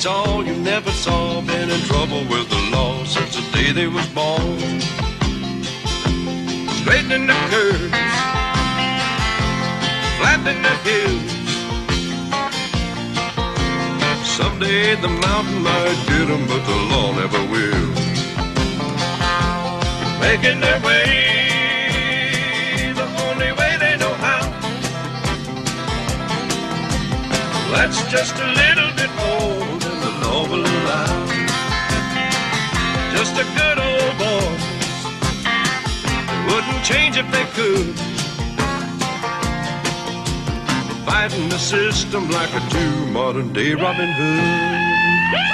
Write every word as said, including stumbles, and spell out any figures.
It's all you never saw. Been in trouble with the law since the day they was born. Straightening the curves, flattening the hills. Someday the mountain might get them, but the law never will. Making their way the only way they know how. That's just a little bit more than the law will allow. Just a good old boy, wouldn't change if they could. Fighting the system like a true modern day Robin Hood.